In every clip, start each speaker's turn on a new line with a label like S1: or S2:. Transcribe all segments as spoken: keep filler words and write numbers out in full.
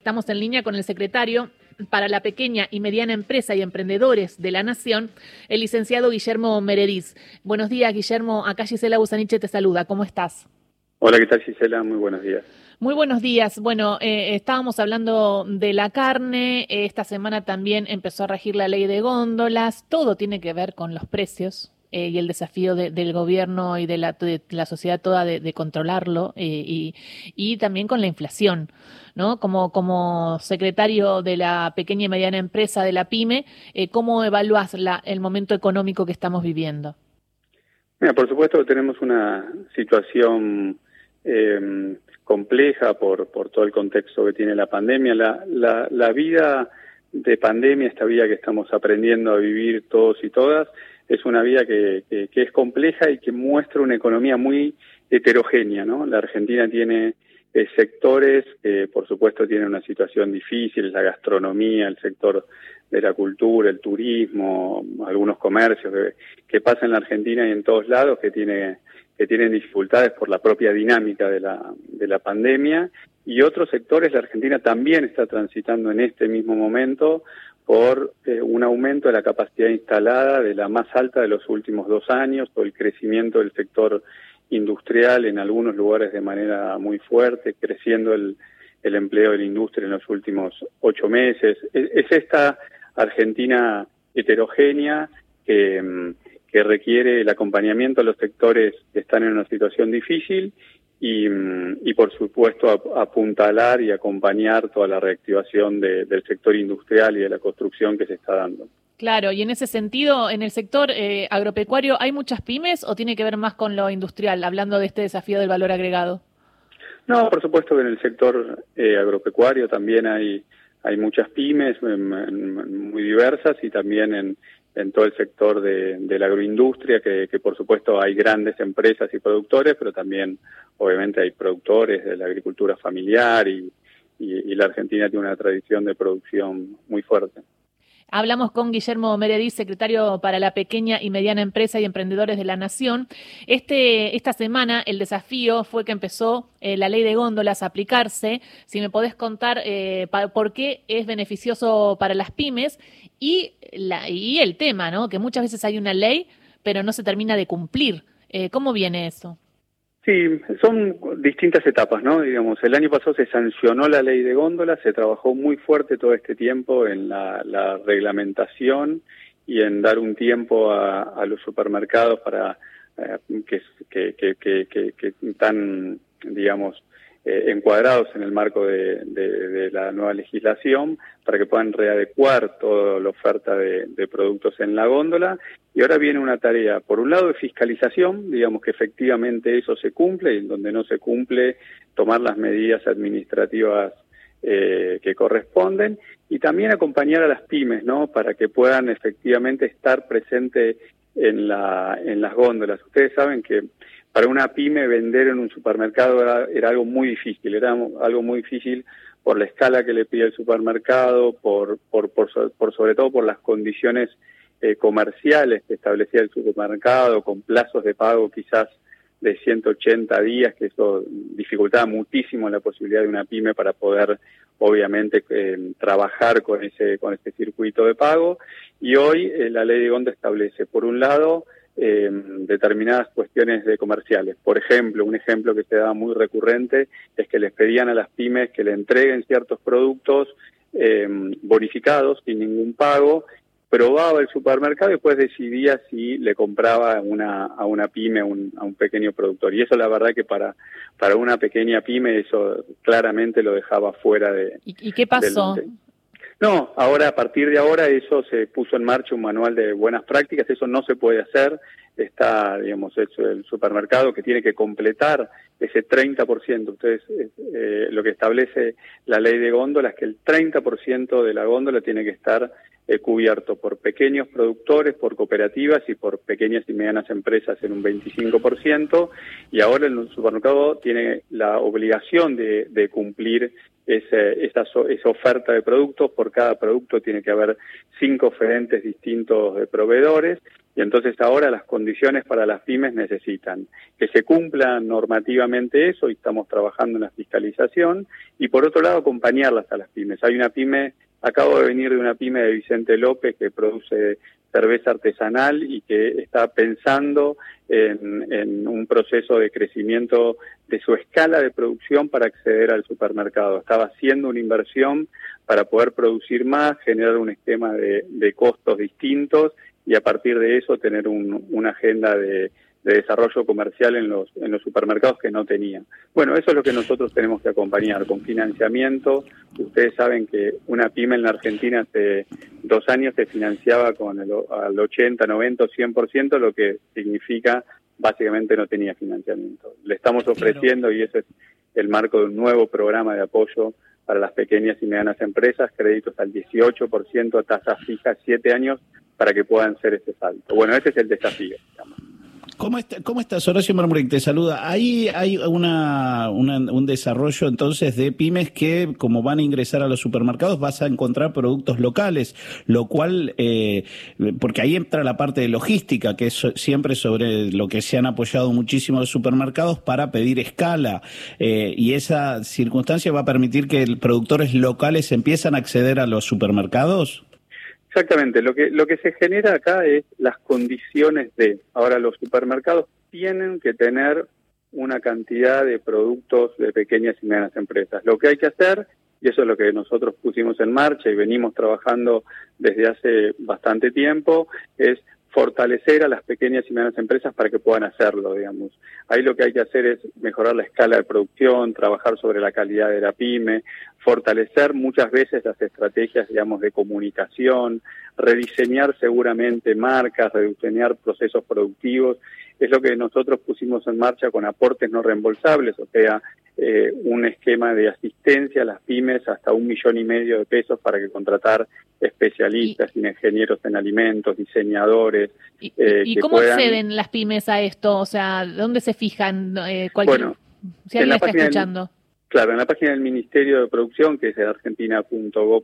S1: estamos en línea con el secretario para la pequeña y mediana empresa y emprendedores de la Nación, el licenciado Guillermo Meredith. Buenos días, Guillermo. Acá Gisela Busaniche te saluda. ¿Cómo estás?
S2: Hola, ¿qué tal, Gisela? Muy buenos días.
S1: Muy buenos días. Bueno, eh, estábamos hablando de la carne. Esta semana también empezó a regir la ley de góndolas. Todo tiene que ver con los precios. Eh, y el desafío de, del gobierno y de la, de la sociedad toda de, de controlarlo eh, y, y también con la inflación, ¿no? Como, como secretario de la pequeña y mediana empresa de la PYME, eh, ¿cómo evalúas la, el momento económico que estamos viviendo?
S2: Mira, por supuesto que tenemos una situación eh, compleja por, por todo el contexto que tiene la pandemia. La, la, la vida de pandemia, esta vida que estamos aprendiendo a vivir todos y todas, es una vida que, que, que es compleja y que muestra una economía muy heterogénea, ¿no? La Argentina tiene eh, sectores que, por supuesto, tienen una situación difícil, la gastronomía, el sector de la cultura, el turismo, algunos comercios que, que pasa en la Argentina y en todos lados, que tiene que tienen dificultades por la propia dinámica de la, de la pandemia, y otros sectores, la Argentina también está transitando en este mismo momento por eh, un aumento de la capacidad instalada de la más alta de los últimos dos años, por el crecimiento del sector industrial en algunos lugares de manera muy fuerte, creciendo el, el empleo de la industria en los últimos ocho meses. Es, es esta Argentina heterogénea que, que requiere el acompañamiento a los sectores que están en una situación difícil y, y por supuesto, apuntalar y acompañar toda la reactivación de, del sector industrial y de la construcción que se está dando.
S1: Claro, y en ese sentido, en el sector eh, agropecuario, ¿hay muchas pymes o tiene que ver más con lo industrial, hablando de este desafío del valor agregado?
S2: No, por supuesto que en el sector eh, agropecuario también hay, hay muchas pymes en, en, muy diversas, y también en, en todo el sector de, de la agroindustria, que, que por supuesto hay grandes empresas y productores, pero también obviamente hay productores de la agricultura familiar y, y, y la Argentina tiene una tradición de producción muy fuerte.
S1: Hablamos con Guillermo Meredith, secretario para la pequeña y mediana empresa y emprendedores de la Nación. Este, esta semana el desafío fue que empezó eh, la ley de góndolas a aplicarse. Si me podés contar eh, pa, por qué es beneficioso para las pymes y, la, y el tema, ¿no? Que muchas veces hay una ley, pero no se termina de cumplir. Eh, ¿Cómo viene eso?
S2: Sí, son distintas etapas, ¿no? Digamos, el año pasado se sancionó la ley de góndolas, se trabajó muy fuerte todo este tiempo en la, la reglamentación y en dar un tiempo a, a los supermercados para eh, que, que, que, que, que, que están, digamos, eh, encuadrados en el marco de, de, de la nueva legislación, para que puedan readecuar toda la oferta de, de productos en la góndola. Y ahora viene una tarea, por un lado, de fiscalización, digamos que efectivamente eso se cumple, y en donde no se cumple, tomar las medidas administrativas eh, que corresponden, y también acompañar a las pymes, ¿no? Para que puedan efectivamente estar presentes en la en las góndolas. Ustedes saben que para una pyme vender en un supermercado era, era algo muy difícil, era algo muy difícil por la escala que le pide el supermercado, por por por, por sobre todo por las condiciones eh, comerciales que establecía el supermercado, con plazos de pago quizás de ciento ochenta días, que eso dificultaba muchísimo la posibilidad de una pyme para poder, obviamente, eh, trabajar con ese con ese circuito de pago. Y hoy eh, la ley de góndola establece, por un lado, eh, determinadas cuestiones de comerciales. Por ejemplo, un ejemplo que se da muy recurrente es que les pedían a las pymes que le entreguen ciertos productos eh, bonificados sin ningún pago. Probaba el supermercado y después decidía si le compraba una, a una pyme, un, a un pequeño productor. Y eso, la verdad, que para para una pequeña pyme eso claramente lo dejaba fuera de...
S1: ¿Y, y qué pasó?
S2: Del, de, no, ahora, a partir de ahora, eso se puso en marcha un manual de buenas prácticas. Eso no se puede hacer. Está, digamos, eso, el supermercado que tiene que completar ese treinta por ciento. Ustedes, eh, lo que establece la ley de góndola es que el treinta por ciento de la góndola tiene que estar eh, cubierto por pequeños productores, por cooperativas y por pequeñas y medianas empresas en un veinticinco por ciento. Y ahora el supermercado tiene la obligación de, de cumplir ese, esa, esa oferta de productos. Por cada producto tiene que haber cinco oferentes distintos de proveedores. Y entonces ahora las condiciones para las pymes necesitan que se cumpla normativamente eso, y estamos trabajando en la fiscalización, y por otro lado acompañarlas a las pymes. Hay una pyme, acabo de venir de una pyme de Vicente López que produce cerveza artesanal y que está pensando en, en un proceso de crecimiento de su escala de producción para acceder al supermercado. Estaba haciendo una inversión para poder producir más, generar un esquema de, de costos distintos y a partir de eso tener un, una agenda de, de desarrollo comercial en los, en los supermercados que no tenían. Bueno, eso es lo que nosotros tenemos que acompañar con financiamiento. Ustedes saben que una pyme en la Argentina hace dos años se financiaba con el, al ochenta, noventa, cien por ciento, lo que significa básicamente no tenía financiamiento. Le estamos ofreciendo, y ese es el marco de un nuevo programa de apoyo para las pequeñas y medianas empresas, créditos al dieciocho por ciento, tasa fija, siete años, para que puedan hacer ese salto. Bueno, ese es el desafío, digamos.
S3: ¿Cómo, está, ¿Cómo estás? Horacio Marmurek te saluda. Ahí hay una, una, un desarrollo entonces de pymes que, como van a ingresar a los supermercados, vas a encontrar productos locales, lo cual, eh, porque ahí entra la parte de logística, que es siempre sobre lo que se han apoyado muchísimo los supermercados para pedir escala, eh, y esa circunstancia va a permitir que productores locales empiezan a acceder a los supermercados.
S2: Exactamente, lo que lo que se genera acá es las condiciones de, ahora los supermercados tienen que tener una cantidad de productos de pequeñas y medianas empresas. Lo que hay que hacer, y eso es lo que nosotros pusimos en marcha y venimos trabajando desde hace bastante tiempo, es fortalecer a las pequeñas y medianas empresas para que puedan hacerlo, digamos. Ahí lo que hay que hacer es mejorar la escala de producción, trabajar sobre la calidad de la pyme, fortalecer muchas veces las estrategias, digamos, de comunicación, rediseñar seguramente marcas, rediseñar procesos productivos. Es lo que nosotros pusimos en marcha con aportes no reembolsables, o sea, eh, un esquema de asistencia a las pymes hasta un millón y medio de pesos para que contratar especialistas, y, ingenieros en alimentos, diseñadores.
S1: ¿Y,
S2: eh,
S1: y
S2: que
S1: cómo
S2: puedan...
S1: acceden las pymes a esto? O sea, ¿dónde se fijan? Eh, cualquier...
S2: Bueno,
S1: si alguien está escuchando.
S2: Del, claro, en la página del Ministerio de Producción, que es argentina punto gob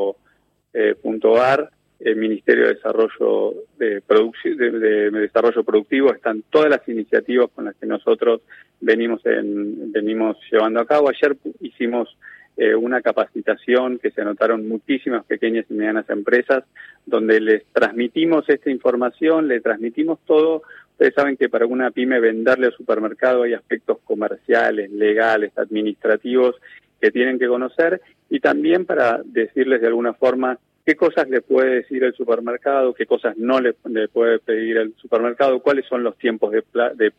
S2: punto ar, el Ministerio de Desarrollo de, Produc- de, de, de Desarrollo Productivo, están todas las iniciativas con las que nosotros venimos en, venimos llevando a cabo. Ayer hicimos eh, una capacitación que se anotaron muchísimas pequeñas y medianas empresas, donde les transmitimos esta información, le transmitimos todo. Ustedes saben que para una pyme venderle al supermercado hay aspectos comerciales, legales, administrativos que tienen que conocer, y también para decirles de alguna forma qué cosas le puede decir el supermercado, qué cosas no le, le puede pedir el supermercado, cuáles son los tiempos de, de,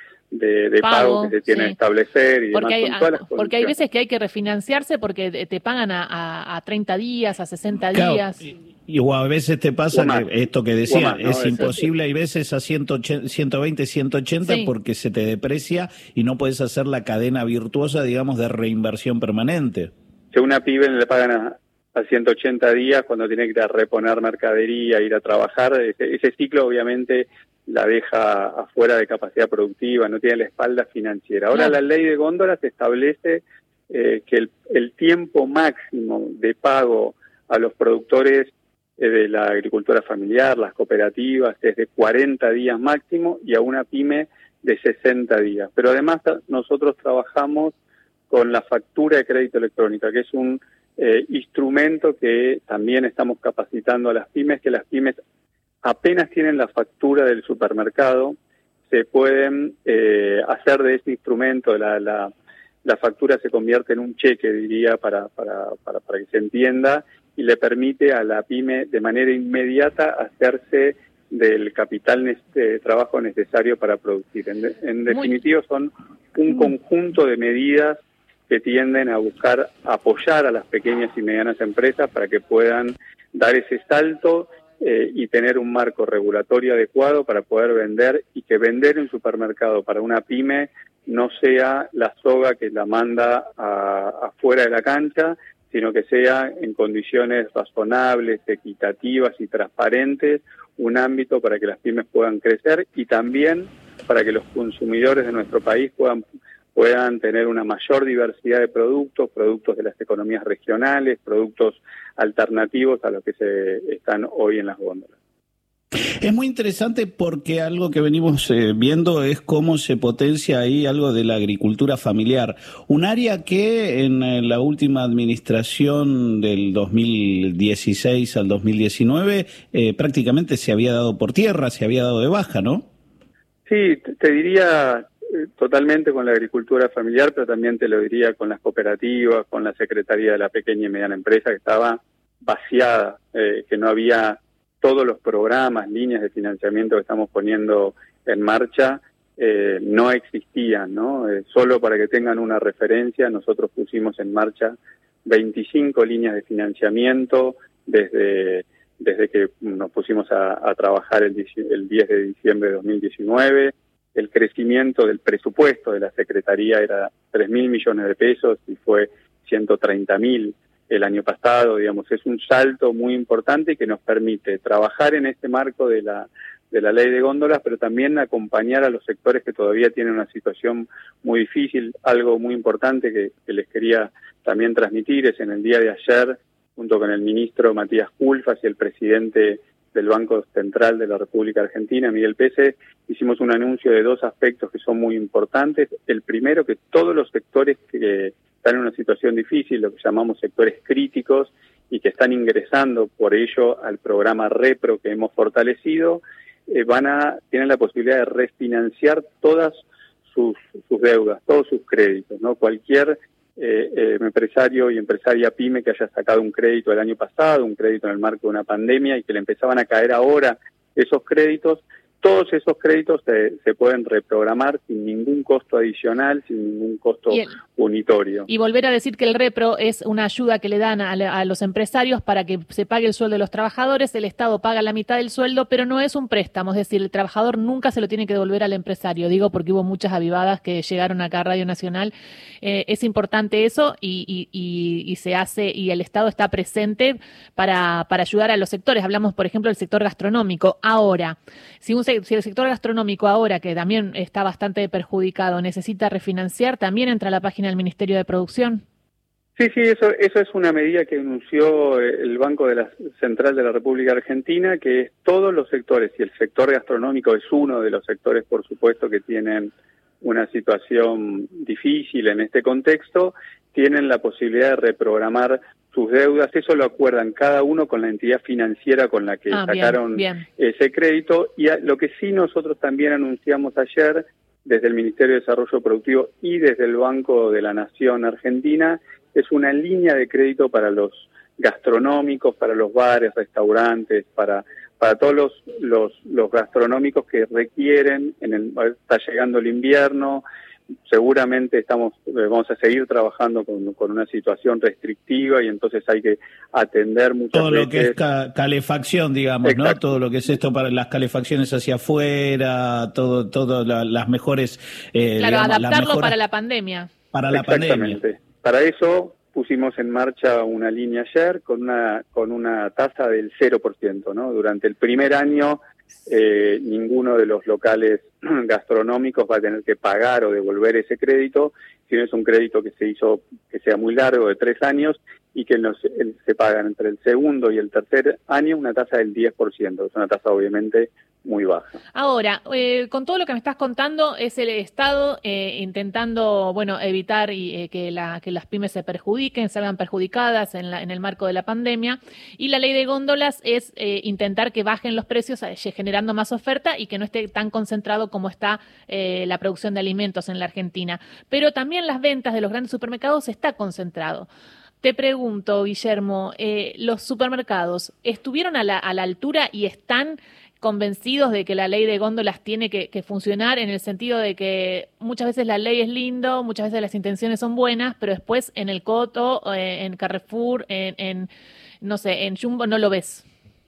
S2: de, de pago, pago que se tienen que sí. establecer y
S1: porque
S2: demás.
S1: Hay, todas las porque hay veces que hay que refinanciarse porque te pagan a, a, a treinta días, a sesenta
S3: claro.
S1: días.
S3: Y o a veces te pasa
S2: más,
S3: que esto que decía
S2: más, ¿no?
S3: es
S2: Eso
S3: imposible,
S2: sí.
S3: hay veces a ciento veinte, ciento ochenta sí. porque se te deprecia y no puedes hacer la cadena virtuosa, digamos, de reinversión permanente.
S2: Si a una pyme le pagan a, a ciento ochenta días cuando tiene que ir a reponer mercadería, ir a trabajar, ese, ese ciclo obviamente la deja afuera de capacidad productiva, no tiene la espalda financiera. Ahora claro. La ley de góndolas establece eh, que el, el tiempo máximo de pago a los productores de la agricultura familiar, las cooperativas, es de cuarenta días máximo, y a una pyme de sesenta días. Pero además nosotros trabajamos con la factura de crédito electrónica, que es un eh, instrumento que también estamos capacitando a las pymes, que las pymes apenas tienen la factura del supermercado, se pueden eh, hacer de ese instrumento, la, la, la factura se convierte en un cheque, diría, para, para, para, para que se entienda, y le permite a la pyme de manera inmediata hacerse del capital de trabajo necesario para producir. En, de, en definitiva, son un conjunto de medidas que tienden a buscar apoyar a las pequeñas y medianas empresas para que puedan dar ese salto eh, y tener un marco regulatorio adecuado para poder vender, y que vender en supermercado para una pyme no sea la soga que la manda a, afuera de la cancha, sino que sea en condiciones razonables, equitativas y transparentes, un ámbito para que las pymes puedan crecer y también para que los consumidores de nuestro país puedan, puedan tener una mayor diversidad de productos, productos de las economías regionales, productos alternativos a los que se están hoy en las góndolas.
S3: Es muy interesante porque algo que venimos eh, viendo es cómo se potencia ahí algo de la agricultura familiar. Un área que en eh, la última administración del dos mil dieciséis al dos mil diecinueve eh, prácticamente se había dado por tierra, se había dado de baja, ¿no?
S2: Sí, te diría eh, totalmente con la agricultura familiar, pero también te lo diría con las cooperativas, con la Secretaría de la Pequeña y Mediana Empresa, que estaba vaciada, eh, que no había todos los programas, líneas de financiamiento que estamos poniendo en marcha, eh, no existían, ¿no? Eh, solo para que tengan una referencia, nosotros pusimos en marcha veinticinco líneas de financiamiento desde, desde que nos pusimos a, a trabajar el, el diez de diciembre de dos mil diecinueve. El crecimiento del presupuesto de la Secretaría era tres mil millones de pesos y fue ciento treinta mil el año pasado, digamos, es un salto muy importante que nos permite trabajar en este marco de la de la ley de góndolas, pero también acompañar a los sectores que todavía tienen una situación muy difícil. Algo muy importante que, que les quería también transmitir es en el día de ayer, junto con el ministro Matías Culfas y el presidente del Banco Central de la República Argentina, Miguel Pese, hicimos un anuncio de dos aspectos que son muy importantes. El primero, que todos los sectores que están en una situación difícil, lo que llamamos sectores críticos, y que están ingresando por ello al programa Repro que hemos fortalecido, eh, van a tienen la posibilidad de refinanciar todas sus, sus deudas, todos sus créditos, ¿no? Cualquier eh, eh, empresario y empresaria pyme que haya sacado un crédito el año pasado, un crédito en el marco de una pandemia y que le empezaban a caer ahora esos créditos, todos esos créditos se, se pueden reprogramar sin ningún costo adicional, sin ningún costo el, unitorio.
S1: Y volver a decir que el repro es una ayuda que le dan a, a los empresarios para que se pague el sueldo de los trabajadores. El Estado paga la mitad del sueldo, pero no es un préstamo. Es decir, el trabajador nunca se lo tiene que devolver al empresario. Digo porque hubo muchas avivadas que llegaron acá a Radio Nacional. Eh, es importante eso y, y, y, y se hace, y el Estado está presente para, para ayudar a los sectores. Hablamos, por ejemplo, del sector gastronómico. Ahora, si un Si el sector gastronómico ahora, que también está bastante perjudicado, necesita refinanciar, ¿también entra a la página del Ministerio de Producción?
S2: Sí, sí, eso, eso es una medida que anunció el Banco de la Central de la República Argentina, que es todos los sectores, y el sector gastronómico es uno de los sectores, por supuesto, que tienen una situación difícil en este contexto, tienen la posibilidad de reprogramar sus deudas. Eso lo acuerdan cada uno con la entidad financiera con la que ah, sacaron bien, bien. ese crédito. Y a, lo que sí nosotros también anunciamos ayer desde el Ministerio de Desarrollo Productivo y desde el Banco de la Nación Argentina es una línea de crédito para los gastronómicos, para los bares, restaurantes, para para todos los, los, los gastronómicos que requieren, en el, está llegando el invierno, seguramente estamos vamos a seguir trabajando con, con una situación restrictiva y entonces hay que atender muchas
S3: todo
S2: veces.
S3: Lo que es ca calefacción, digamos, Exacto. ¿no? Todo lo que es esto para las calefacciones hacia afuera, todo, todo la, las mejores...
S1: Eh, claro, digamos, adaptarlo las mejores... para la pandemia.
S3: Para la
S2: Exactamente.
S3: pandemia.
S2: Para eso pusimos en marcha una línea ayer con una con una tasa del cero por ciento, ¿no? Durante el primer año eh, ninguno de los locales gastronómicos va a tener que pagar o devolver ese crédito, sino es un crédito que se hizo que sea muy largo, de tres años, y que nos, el, se pagan entre el segundo y el tercer año una tasa del diez por ciento, es una tasa obviamente muy baja.
S1: Ahora, eh, con todo lo que me estás contando, es el Estado eh, intentando, bueno, evitar y, eh, que, la, que las pymes se perjudiquen, salgan perjudicadas en, la, en el marco de la pandemia, y la ley de góndolas es eh, intentar que bajen los precios, eh, generando más oferta y que no esté tan concentrado como está eh, la producción de alimentos en la Argentina. Pero también las ventas de los grandes supermercados está concentrado. Te pregunto, Guillermo, eh, ¿los supermercados estuvieron a la, a la altura y están convencidos de que la ley de góndolas tiene que, que funcionar, en el sentido de que muchas veces la ley es lindo, muchas veces las intenciones son buenas, pero después en el Coto, eh, en Carrefour, en, en, no sé, en Jumbo no lo ves?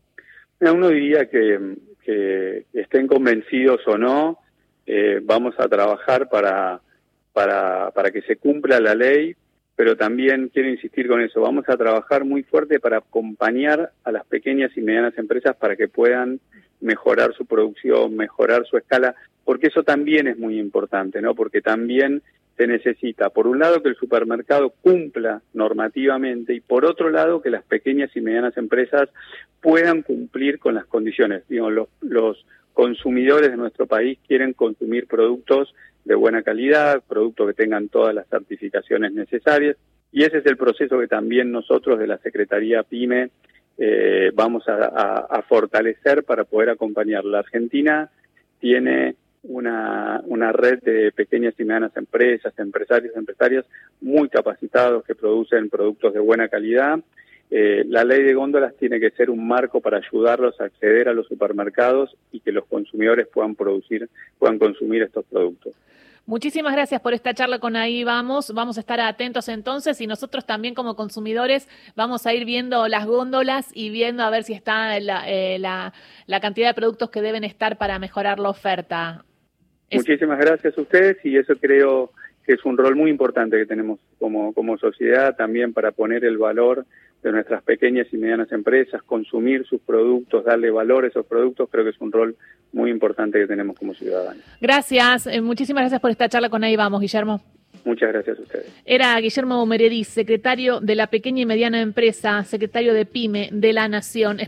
S2: Uno diría que, que estén convencidos o no, eh, vamos a trabajar para, para, para que se cumpla la ley, pero también quiero insistir con eso, vamos a trabajar muy fuerte para acompañar a las pequeñas y medianas empresas para que puedan mejorar su producción, mejorar su escala, porque eso también es muy importante, ¿no? Porque también se necesita, por un lado, que el supermercado cumpla normativamente y por otro lado, que las pequeñas y medianas empresas puedan cumplir con las condiciones. Digo, los, los consumidores de nuestro país quieren consumir productos de buena calidad, productos que tengan todas las certificaciones necesarias, y ese es el proceso que también nosotros de la Secretaría PYME eh, vamos a, a, a fortalecer para poder acompañar. La Argentina tiene una, una red de pequeñas y medianas empresas, empresarios, empresarias muy capacitados que producen productos de buena calidad. Eh, la ley de góndolas tiene que ser un marco para ayudarlos a acceder a los supermercados y que los consumidores puedan producir, puedan consumir estos productos.
S1: Muchísimas gracias por esta charla con Ahí Vamos. Vamos a estar atentos entonces y nosotros también como consumidores vamos a ir viendo las góndolas y viendo a ver si está la, eh, la, la cantidad de productos que deben estar para mejorar la oferta. Es...
S2: Muchísimas gracias a ustedes y eso creo que es un rol muy importante que tenemos como, como sociedad también para poner el valor de nuestras pequeñas y medianas empresas, consumir sus productos, darle valor a esos productos, creo que es un rol muy importante que tenemos como ciudadanos.
S1: Gracias, eh, muchísimas gracias por esta charla con Ahí Vamos, Guillermo.
S2: Muchas gracias a ustedes.
S1: Era Guillermo Meredith, secretario de la Pequeña y Mediana Empresa, secretario de PYME de la Nación.